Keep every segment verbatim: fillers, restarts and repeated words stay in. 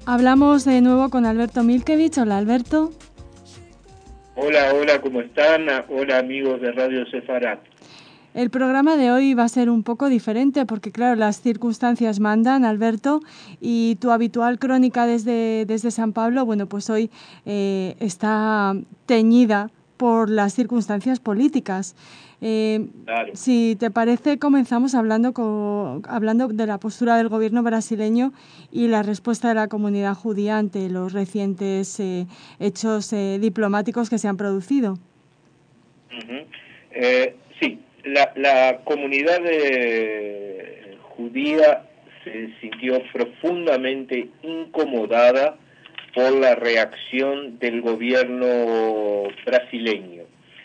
Hablamos de nuevo con Alberto Milkevich. Hola, Alberto. Hola, hola, ¿cómo están? Hola, amigos de Radio Sefarat. El programa de hoy va a ser un poco diferente porque, claro, las circunstancias mandan, Alberto, y tu habitual crónica desde, desde San Pablo, bueno, pues hoy eh, está teñida por las circunstancias políticas. Eh, claro. Si te parece, comenzamos hablando, con, hablando de la postura del gobierno brasileño y la respuesta de la comunidad judía ante los recientes eh, hechos eh, diplomáticos que se han producido. Uh-huh. eh, sí, la, la comunidad de, judía se sintió profundamente incomodada por la reacción del gobierno brasileño.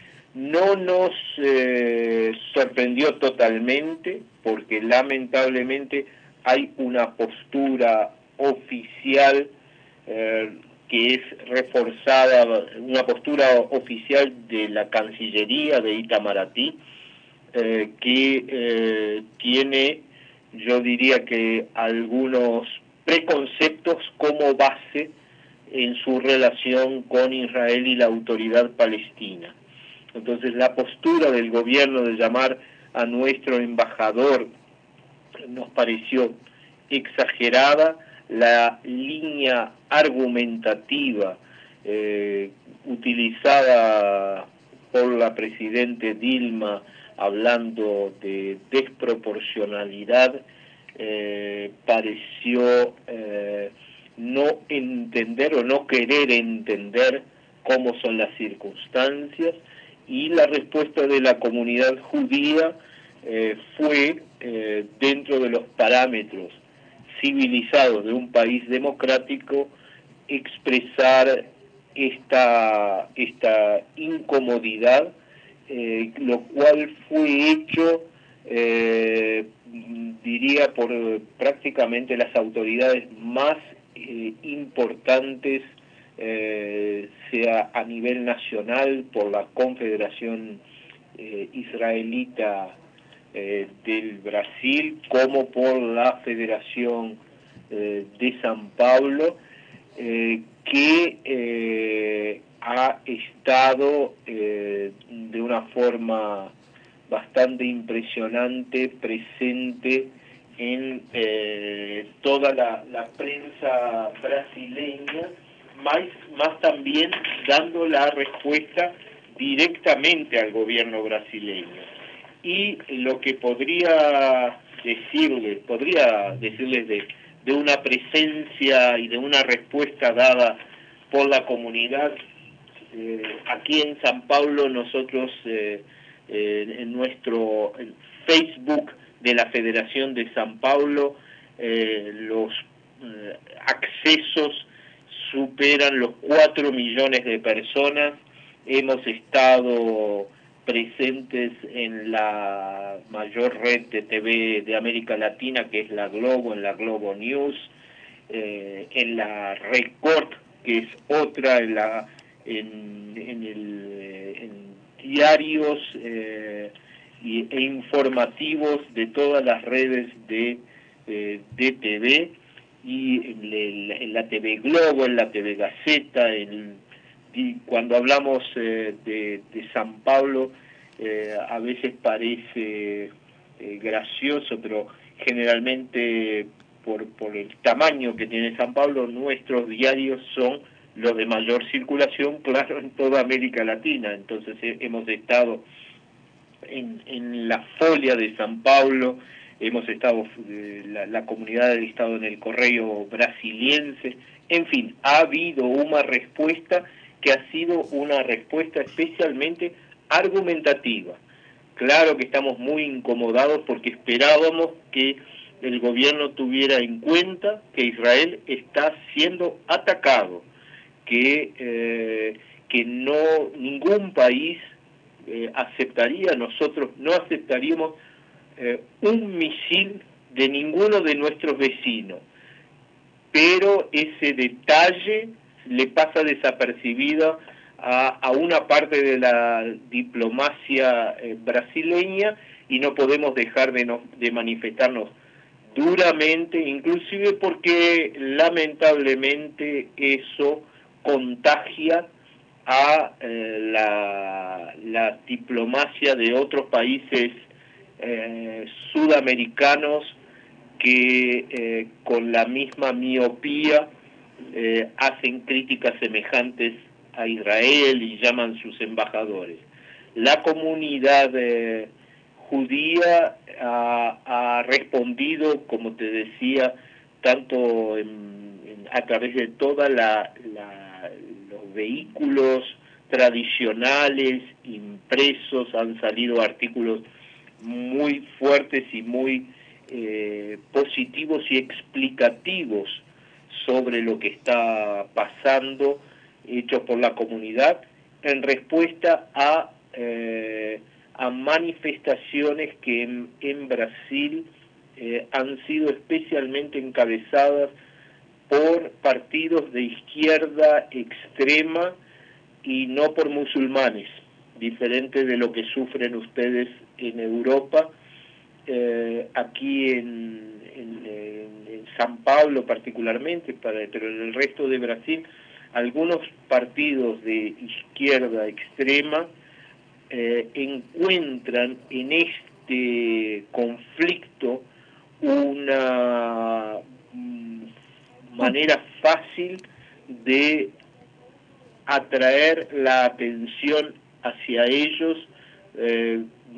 No nos eh, sorprendió totalmente porque lamentablemente hay una postura oficial eh, que es reforzada, una postura oficial de la Cancillería de Itamaraty, eh, que eh, tiene, yo diría que algunos preconceptos como base en su relación con Israel y la autoridad palestina. Entonces la postura del gobierno de llamar a nuestro embajador nos pareció exagerada, la línea argumentativa eh, utilizada por la presidente Dilma hablando de desproporcionalidad eh, pareció eh, no entender o no querer entender cómo son las circunstancias, y la respuesta de la comunidad judía eh, fue eh, dentro de los parámetros civilizados de un país democrático expresar esta, esta incomodidad, eh, lo cual fue hecho eh, diría por prácticamente las autoridades más eh, importantes, eh, sea a nivel nacional por la Confederación eh, Israelita eh, del Brasil, como por la Federación eh, de San Pablo, eh, que eh, ha estado eh, de una forma bastante impresionante presente en eh, toda la, la prensa brasileña, más, más también dando la respuesta directamente al gobierno brasileño. Y lo que podría decirles, podría decirles de, de una presencia y de una respuesta dada por la comunidad, eh, aquí en San Pablo nosotros eh, eh, en nuestro en Facebook de la Federación de San Pablo eh, los eh, accesos superan los cuatro millones de personas. Hemos estado presentes en la mayor red de T V de América Latina, que es la Globo, en la Globo News, eh, en la Record, que es otra, en, la, en, en, el, en diarios eh, y, e informativos de todas las redes de, eh, de T V, y en, el, en la T V Globo, en la T V Gaceta, en y cuando hablamos eh, de, de San Pablo, eh, a veces parece eh, gracioso, pero generalmente por, por el tamaño que tiene San Pablo, nuestros diarios son los de mayor circulación, claro, en toda América Latina. Entonces eh, hemos estado en, en la folia de San Pablo, hemos estado, eh, la, la comunidad ha estado en el Correo Brasiliense, en fin, ha habido una respuesta que ha sido una respuesta especialmente argumentativa. Claro que estamos muy incomodados porque esperábamos que el gobierno tuviera en cuenta que Israel está siendo atacado, que, eh, que no ningún país eh, aceptaría, nosotros no aceptaríamos eh, un misil de ninguno de nuestros vecinos, pero ese detalle le pasa desapercibido a, a una parte de la diplomacia eh, brasileña, y no podemos dejar de, no, de manifestarnos duramente, inclusive porque lamentablemente eso contagia a eh, la, la diplomacia de otros países eh, sudamericanos que eh, con la misma miopía eh, hacen críticas semejantes a Israel y llaman sus embajadores. La comunidad eh, judía ha, ha respondido, como te decía, tanto en, en, a través de toda la, la, los vehículos tradicionales, impresos, han salido artículos muy fuertes y muy eh, positivos y explicativos sobre lo que está pasando, hechos por la comunidad, en respuesta a, eh, a manifestaciones que en, en Brasil eh, han sido especialmente encabezadas por partidos de izquierda extrema y no por musulmanes, diferente de lo que sufren ustedes en Europa. Eh, aquí en, en, en San Pablo particularmente, para, pero en el resto de Brasil, algunos partidos de izquierda extrema eh, encuentran en este conflicto una mm, manera fácil de atraer la atención hacia ellos eh,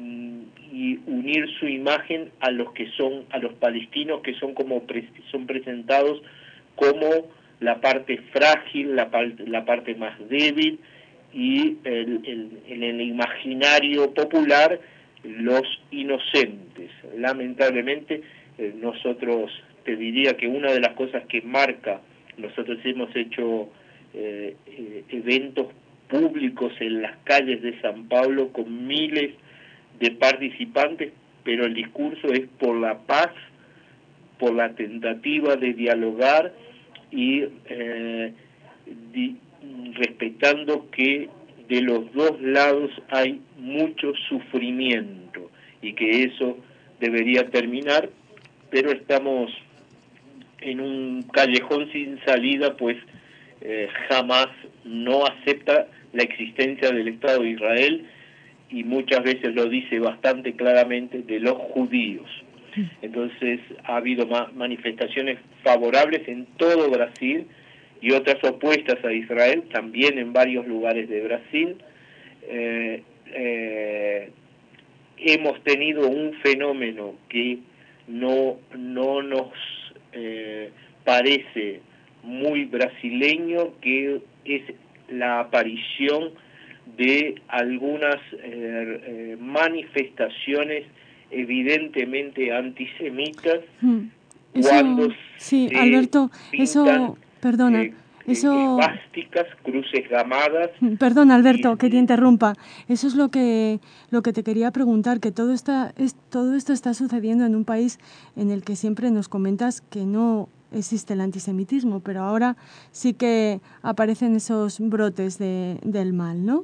y unir su imagen a los que son, a los palestinos que son como pre, son presentados como la parte frágil, la, la parte más débil, y el, el, en el imaginario popular los inocentes. Lamentablemente eh, nosotros, te diría que una de las cosas que marca, nosotros hemos hecho eh, eh, eventos públicos en las calles de San Pablo con miles de participantes, pero el discurso es por la paz, por la tentativa de dialogar y eh, di, respetando que de los dos lados hay mucho sufrimiento y que eso debería terminar, pero estamos en un callejón sin salida, pues eh, jamás no acepta la existencia del Estado de Israel y muchas veces lo dice bastante claramente de los judíos. Entonces ha habido ma manifestaciones favorables en todo Brasil y otras opuestas a Israel, también en varios lugares de Brasil. Eh, eh, hemos tenido un fenómeno que no, no nos eh, parece muy brasileño, que es la aparición de algunas eh, eh, manifestaciones evidentemente antisemitas, mm. Eso, cuando sí, se Alberto, pintan eso, perdona, eh, eso... esvásticas, cruces gamadas. Perdón, Y, Alberto, que te interrumpa. Eso es lo que lo que te quería preguntar, que todo está es, todo esto está sucediendo en un país en el que siempre nos comentas que no existe el antisemitismo, pero ahora sí que aparecen esos brotes de, del mal, ¿no?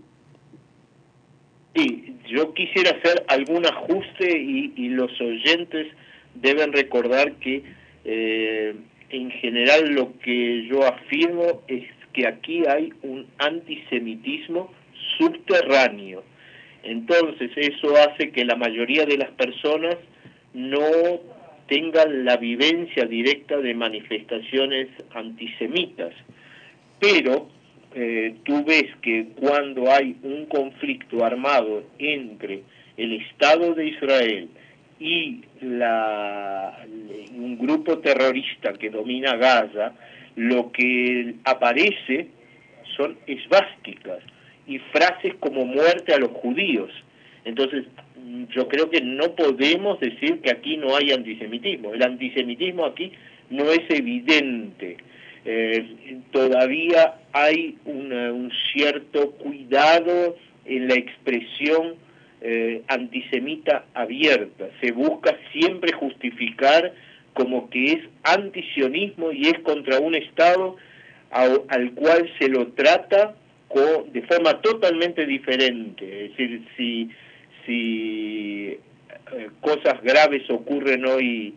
Sí, yo quisiera hacer algún ajuste y, y los oyentes deben recordar que eh, en general lo que yo afirmo es que aquí hay un antisemitismo subterráneo. Entonces eso hace que la mayoría de las personas no tengan la vivencia directa de manifestaciones antisemitas, pero eh, tú ves que cuando hay un conflicto armado entre el Estado de Israel y la, un grupo terrorista que domina Gaza, lo que aparece son esvásticas y frases como muerte a los judíos. Entonces, yo creo que no podemos decir que aquí no hay antisemitismo. El antisemitismo aquí no es evidente. Eh, todavía hay una, un cierto cuidado en la expresión eh, antisemita abierta. Se busca siempre justificar como que es antisionismo y es contra un Estado al, al cual se lo trata con, de forma totalmente diferente. Es decir, si, si eh, cosas graves ocurren hoy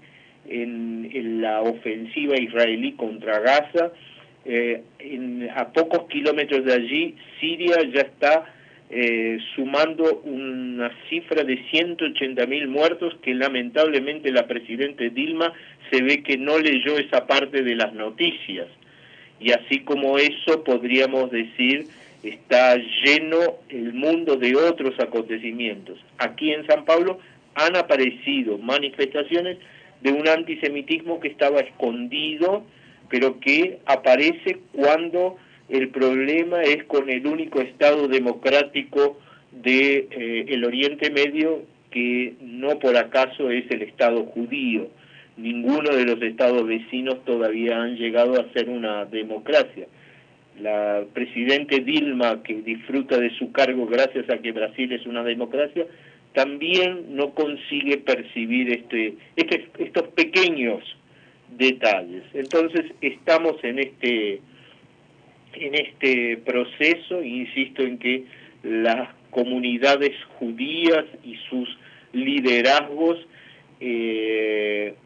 en, en la ofensiva israelí contra Gaza. Eh, en, a pocos kilómetros de allí, Siria ya está eh, sumando una cifra de ciento ochenta mil muertos que lamentablemente la presidenta Dilma se ve que no leyó esa parte de las noticias. Y así como eso, podríamos decir, está lleno el mundo de otros acontecimientos. Aquí en San Pablo han aparecido manifestaciones de un antisemitismo que estaba escondido, pero que aparece cuando el problema es con el único Estado democrático de eh, el Oriente Medio, que no por acaso es el Estado judío. Ninguno de los estados vecinos todavía han llegado a ser una democracia. La presidenta Dilma, que disfruta de su cargo gracias a que Brasil es una democracia, también no consigue percibir este, este, estos pequeños detalles. Entonces estamos en este, en este proceso, insisto en que las comunidades judías y sus liderazgos eh,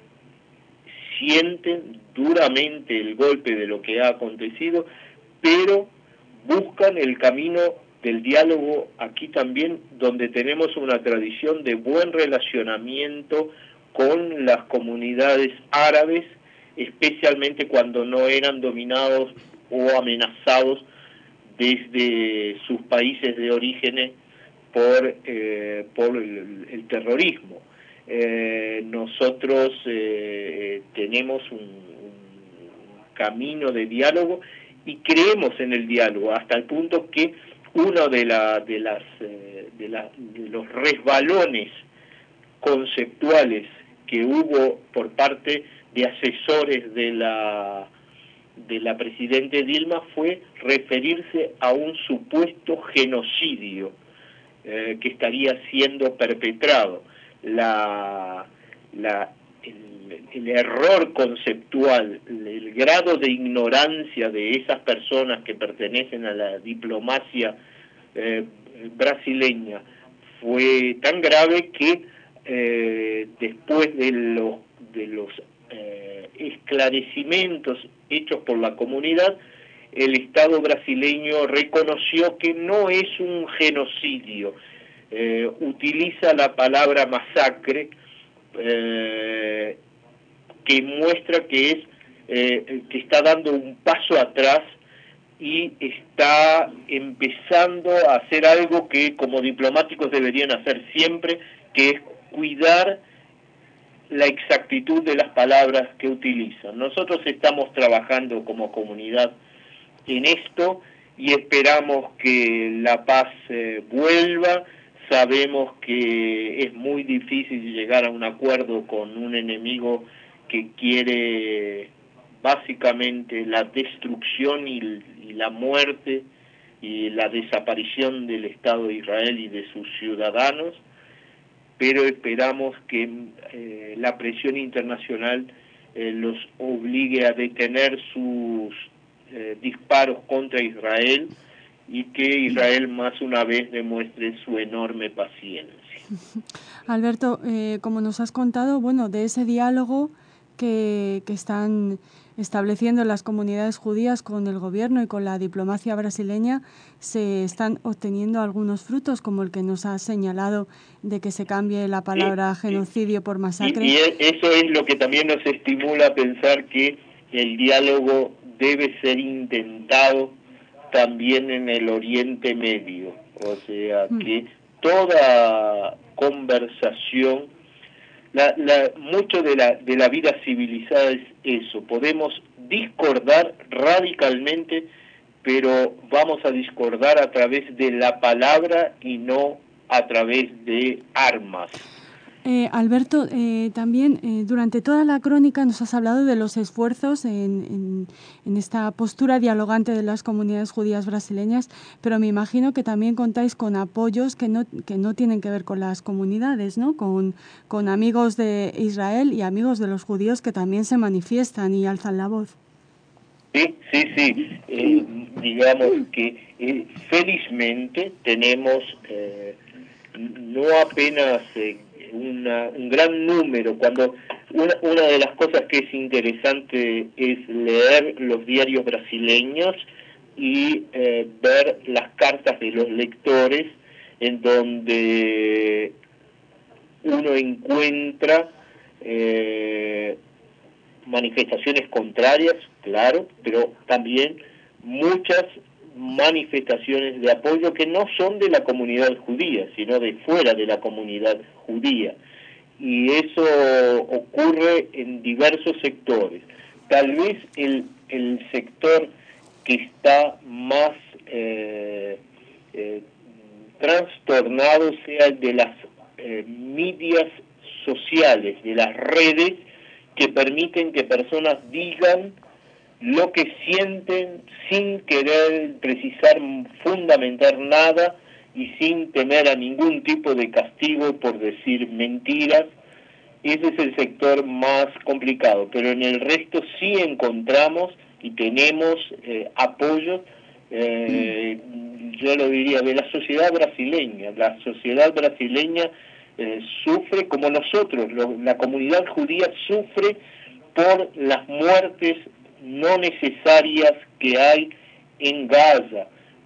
sienten duramente el golpe de lo que ha acontecido, pero buscan el camino del diálogo aquí también, donde tenemos una tradición de buen relacionamiento con las comunidades árabes, especialmente cuando no eran dominados o amenazados desde sus países de origen por, eh, por el, el terrorismo. Eh, nosotros eh, tenemos un, un camino de diálogo y creemos en el diálogo hasta el punto que uno de, la, de, las, eh, de, la, de los resbalones conceptuales que hubo por parte de asesores de la, de la presidenta Dilma fue referirse a un supuesto genocidio eh, que estaría siendo perpetrado. La, la, el, el error conceptual, el grado de ignorancia de esas personas que pertenecen a la diplomacia eh, brasileña fue tan grave que eh, después de los, de los eh, esclarecimientos hechos por la comunidad, el Estado brasileño reconoció que no es un genocidio. Eh, utiliza la palabra masacre, eh, que muestra que es eh, que está dando un paso atrás y está empezando a hacer algo que como diplomáticos deberían hacer siempre, que es cuidar la exactitud de las palabras que utilizan. Nosotros estamos trabajando como comunidad en esto y esperamos que la paz eh, vuelva. Sabemos que es muy difícil llegar a un acuerdo con un enemigo que quiere básicamente la destrucción y, y la muerte y la desaparición del Estado de Israel y de sus ciudadanos, pero esperamos que eh, la presión internacional eh, los obligue a detener sus eh, disparos contra Israel y que Israel más una vez demuestre su enorme paciencia. Alberto, eh, como nos has contado, bueno, de ese diálogo que, que están estableciendo las comunidades judías con el gobierno y con la diplomacia brasileña, se están obteniendo algunos frutos, como el que nos has señalado de que se cambie la palabra sí, genocidio sí. por masacre. Y, y eso es lo que también nos estimula a pensar que el diálogo debe ser intentado también en el Oriente Medio, o sea que toda conversación, la, la, mucho de la, de la vida civilizada es eso, podemos discordar radicalmente, pero vamos a discordar a través de la palabra y no a través de armas. Eh, Alberto, eh, también eh, durante toda la crónica nos has hablado de los esfuerzos en, en, en esta postura dialogante de las comunidades judías brasileñas, pero me imagino que también contáis con apoyos que no, que no tienen que ver con las comunidades, ¿no? Con, con amigos de Israel y amigos de los judíos que también se manifiestan y alzan la voz. Sí, sí, sí. Eh, digamos que eh, felizmente tenemos eh, no apenas... Eh, Una, un gran número. Cuando Una, una de las cosas que es interesante es leer los diarios brasileños y eh, ver las cartas de los lectores, en donde uno encuentra eh, manifestaciones contrarias, claro, pero también muchas manifestaciones de apoyo que no son de la comunidad judía, sino de fuera de la comunidad judía. Y eso ocurre en diversos sectores. Tal vez el, el sector que está más eh, eh, trastornado sea el de las eh, medias sociales, de las redes, que permiten que personas digan lo que sienten sin querer precisar fundamentar nada y sin temer a ningún tipo de castigo por decir mentiras. Ese es el sector más complicado, pero en el resto sí encontramos y tenemos eh, apoyo, eh, yo lo diría, de la sociedad brasileña. La sociedad brasileña eh, sufre como nosotros, lo, la comunidad judía sufre por las muertes no necesarias que hay en Gaza,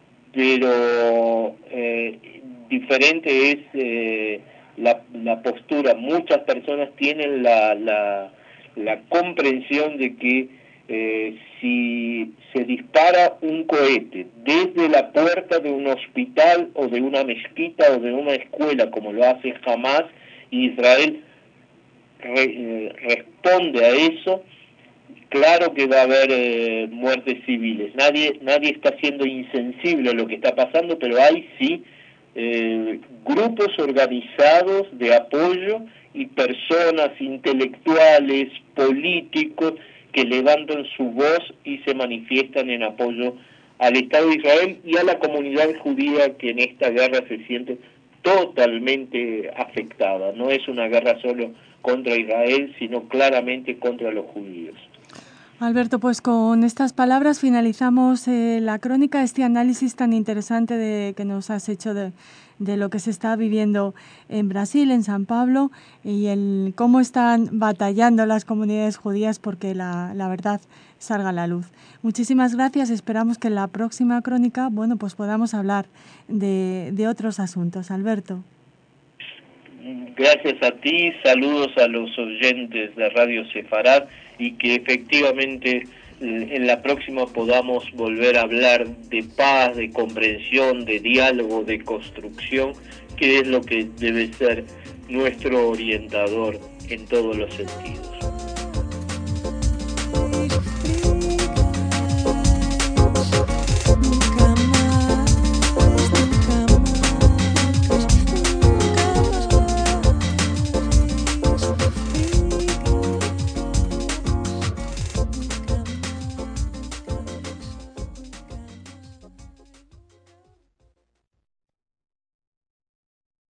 pero eh, diferente es eh, la, la postura. Muchas personas tienen la, la, la comprensión de que eh, si se dispara un cohete desde la puerta de un hospital o de una mezquita o de una escuela, como lo hace Hamas, y Israel re, eh, responde a eso, claro que va a haber eh, muertes civiles. Nadie nadie está siendo insensible a lo que está pasando, pero hay sí eh, grupos organizados de apoyo y personas intelectuales, políticos, que levantan su voz y se manifiestan en apoyo al Estado de Israel y a la comunidad judía, que en esta guerra se siente totalmente afectada. No es una guerra solo contra Israel, sino claramente contra los judíos. Alberto, pues con estas palabras finalizamos eh, la crónica, este análisis tan interesante de, que nos has hecho de, de lo que se está viviendo en Brasil, en San Pablo, y el cómo están batallando las comunidades judías porque la, la verdad salga a la luz. Muchísimas gracias. Esperamos que en la próxima crónica, bueno, pues podamos hablar de, de otros asuntos. Alberto. Gracias a ti, saludos a los oyentes de Radio Sefarad, y que efectivamente en la próxima podamos volver a hablar de paz, de comprensión, de diálogo, de construcción, que es lo que debe ser nuestro orientador en todos los sentidos.